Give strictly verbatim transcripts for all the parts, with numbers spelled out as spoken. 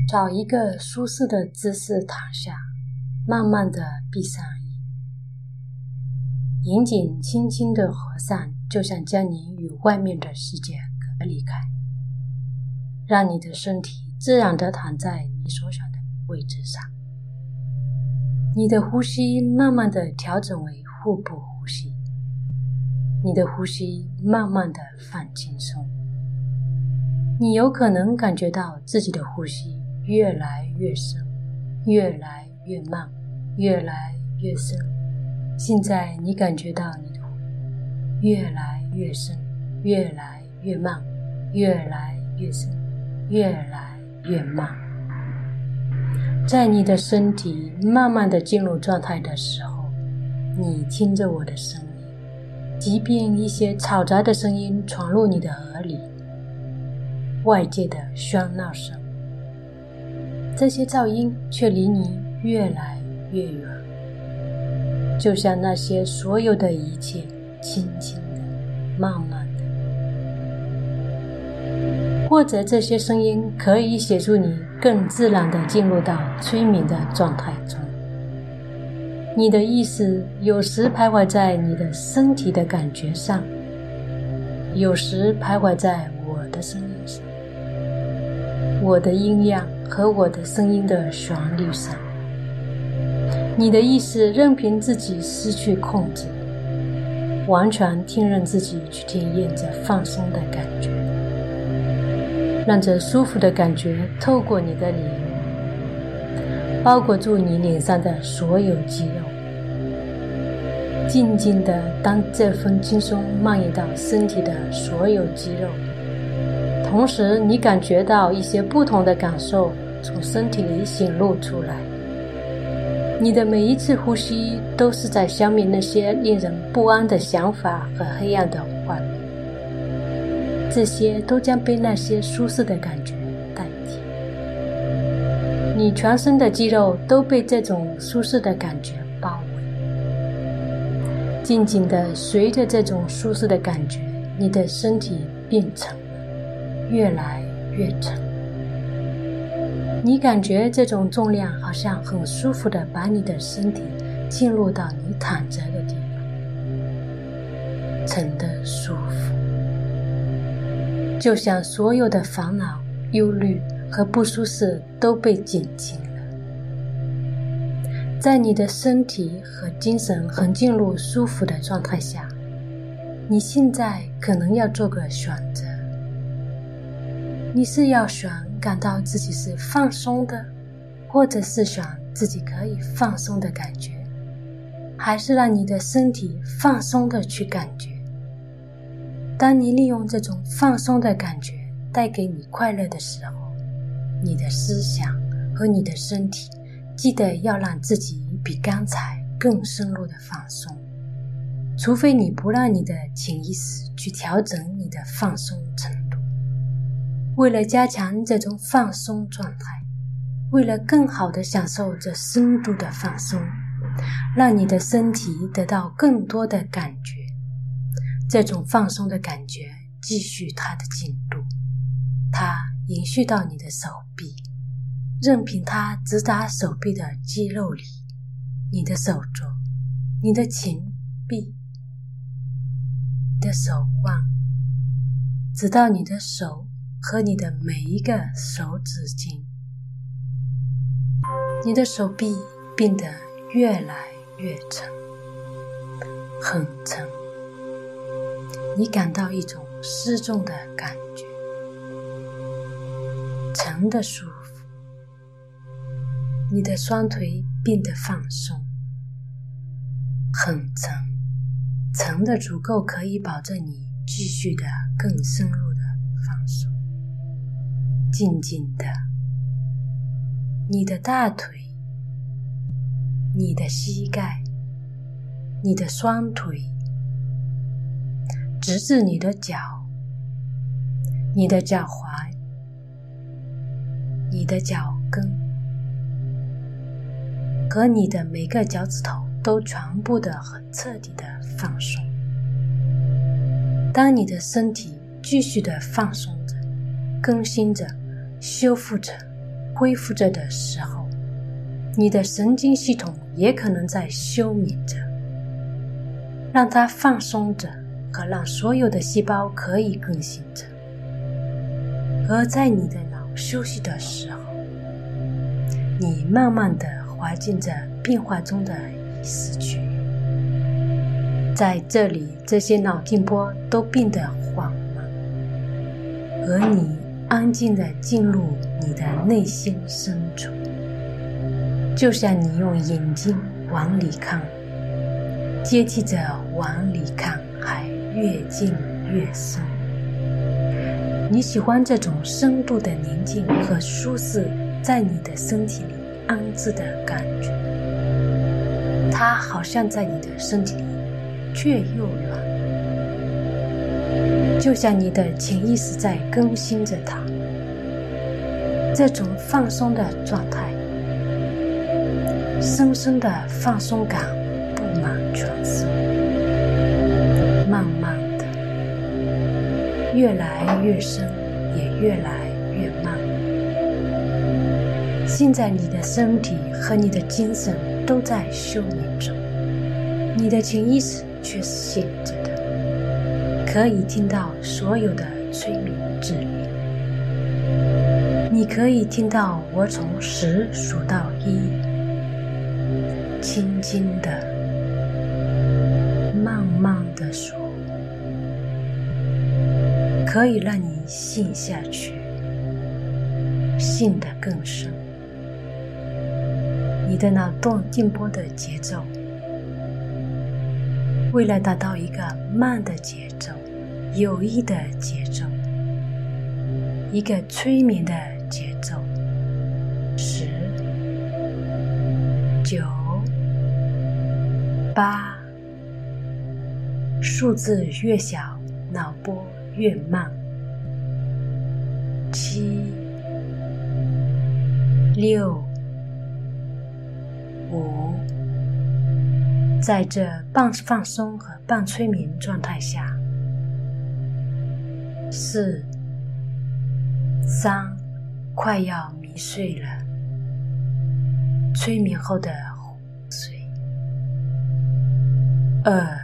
找一个舒适的姿势躺下，慢慢地闭上眼，眼睛轻轻地合上，就像将你与外面的世界隔离开，让你的身体自然地躺在你所想的位置上。你的呼吸慢慢地调整为腹部呼吸，你的呼吸慢慢地放轻松。你有可能感觉到自己的呼吸越来越深，越来越慢，越来越深。现在你感觉到你的呼吸越来越深，越来越慢，越来越深，越来越慢。在你的身体慢慢地进入状态的时候，你听着我的声音，即便一些嘈杂的声音闯入你的耳里，外界的喧闹声，这些噪音却离你越来越远，就像那些所有的一切轻轻的、慢慢的。或者这些声音可以协助你更自然地进入到催眠的状态中。你的意识有时徘徊在你的身体的感觉上，有时徘徊在我的声音上，我的音量和我的声音的旋律上。你的意识任凭自己失去控制，完全听任自己去体验这放松的感觉，让这舒服的感觉透过你的脸，包裹住你脸上的所有肌肉，静静地当这份轻松蔓延到身体的所有肌肉，同时你感觉到一些不同的感受从身体里显露出来。你的每一次呼吸都是在消灭那些令人不安的想法和黑暗的画面，这些都将被那些舒适的感觉代替。你全身的肌肉都被这种舒适的感觉包围，静静地随着这种舒适的感觉，你的身体变沉了，越来越沉。你感觉这种重量好像很舒服地把你的身体进入到你躺着的地方，沉得舒服，就像所有的烦恼、忧虑和不舒适都被减轻了。在你的身体和精神很进入舒服的状态下，你现在可能要做个选择。你是要选感到自己是放松的，或者是选自己可以放松的感觉，还是让你的身体放松的去感觉。当你利用这种放松的感觉带给你快乐的时候，你的思想和你的身体记得要让自己比刚才更深入的放松，除非你不让你的潜意识去调整你的放松程度。为了加强这种放松状态，为了更好地享受这深度的放松，让你的身体得到更多的感觉，这种放松的感觉继续它的进度，它延续到你的手臂，任凭它直达手臂的肌肉里，你的手肘，你的前臂，你的手腕，直到你的手和你的每一个手指尖。你的手臂变得越来越沉，很沉，你感到一种失重的感觉，沉的舒服。你的双腿变得放松，很沉，沉的足够可以保证你继续的更深入的放松。静静的，你的大腿，你的膝盖，你的双腿，直至你的脚，你的脚踝，你的脚跟，和你的每个脚趾头都全部的很彻底的放松。当你的身体继续的放松着，更新着，修复着， 恢复着的时候，你的神经系统也可能在休眠着，让它放松着和让所有的细胞可以更新着。而在你的脑休息的时候，你慢慢地滑进着变化中的意识区域，在这里这些脑电波都变得缓慢，而你安静地进入你的内心深处，就像你用眼睛往里看，接替着往里看还越进越深。你喜欢这种深度的宁静和舒适在你的身体里安置的感觉，它好像在你的身体里却又软，就像你的潜意识在更新着它。这种放松的状态，深深的放松感布满全身，慢慢的越来越深，也越来越慢。现在你的身体和你的精神都在休眠中，你的潜意识却是醒着的，可以听到所有的催眠指令。你可以听到我从十数到一，轻轻的慢慢的数，可以让你陷下去，陷得更深。你的脑动电波的节奏，为了达到一个慢的节奏，有益的节奏，一个催眠的节奏，十、九、八，数字越小，脑波越慢，七、六、五，在这半放松和半催眠状态下，四、三，快要迷睡了，催眠后的昏睡，二、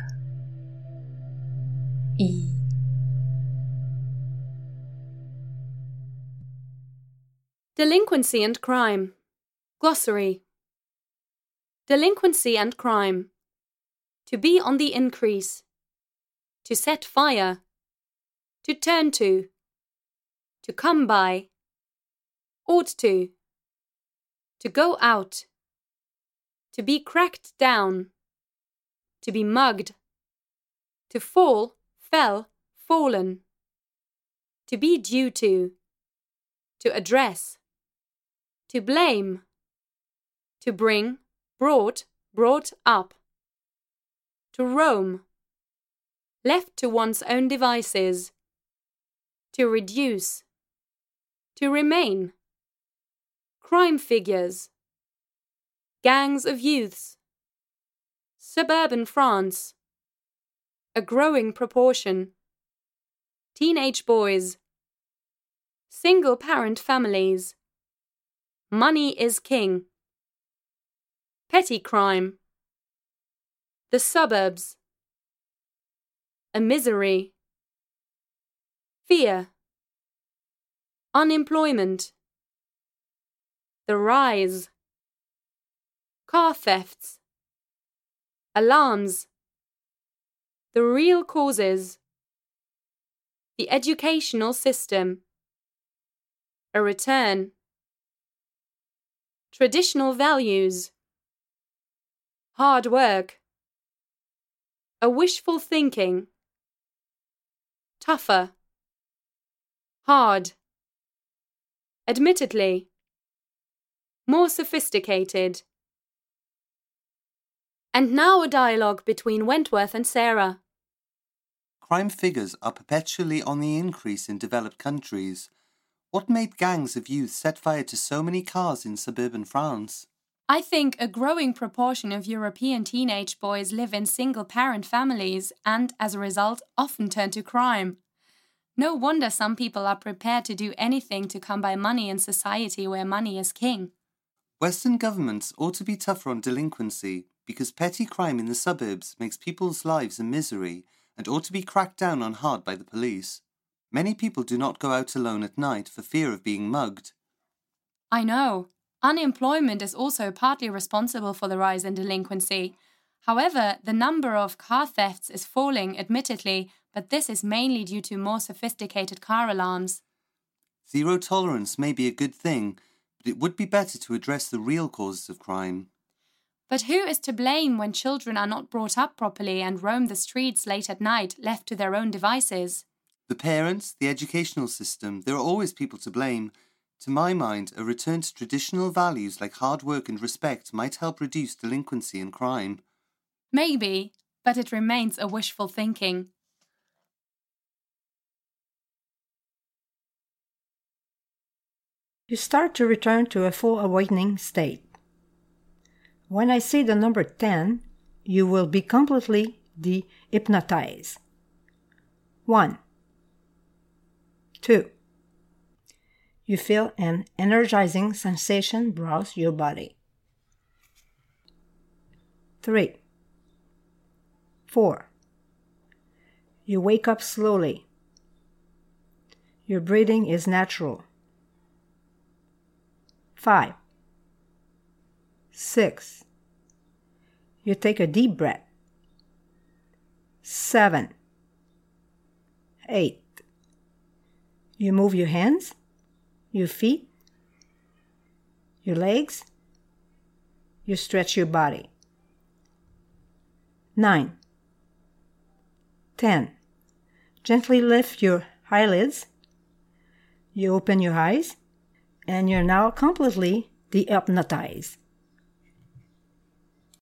一。 Delinquency and crime. Glossary. Delinquency and crime. To be on the increase. To set fire. To turn to. To come by. Ought to. To go out. To be cracked down. To be mugged. To fall, fell, fallen. To be due to. To address. To blame. To bring, brought, brought up. To roam. Left to one's own devices. To reduce. To remain. Crime figures. Gangs of youths. Suburban France. A growing proportion. Teenage boys. Single-parent families. Money is king. Petty crime. The suburbs. A misery. Fear. Unemployment. The rise. Car thefts. Alarms. The real causes. The educational system. A return. Traditional values. Hard work. A wishful thinking. Tougher. Hard. Admittedly. More sophisticated. And now a dialogue between Wentworth and Sarah. Crime figures are perpetually on the increase in developed countries. What made gangs of youth set fire to so many cars in suburban France? I think a growing proportion of European teenage boys live in single-parent families and, as a result, often turn to crime. No wonder some people are prepared to do anything to come by money in society where money is king. Western governments ought to be tougher on delinquency because petty crime in the suburbs makes people's lives a misery and ought to be cracked down on hard by the police. Many people do not go out alone at night for fear of being mugged. I know. Unemployment is also partly responsible for the rise in delinquency. However, the number of car thefts is falling, admittedly, but this is mainly due to more sophisticated car alarms. Zero tolerance may be a good thing, but it would be better to address the real causes of crime. But who is to blame when children are not brought up properly and roam the streets late at night, left to their own devices? The parents, the educational system, there are always people to blame. To my mind, a return to traditional values like hard work and respect might help reduce delinquency and crime. Maybe, but it remains a wishful thinking. You start to return to a full awakening state. When I say the number ten, you will be completely de-hypnotized. One. Two. You feel an energizing sensation browse your body. Three. Four. You wake up slowly. Your breathing is natural. Five. Six. You take a deep breath. Seven. Eight. You move your hands, your feet, your legs. You stretch your body. Nine. Ten. Gently lift your eyelids. You open your eyes, and you're now completely de-hypnotized.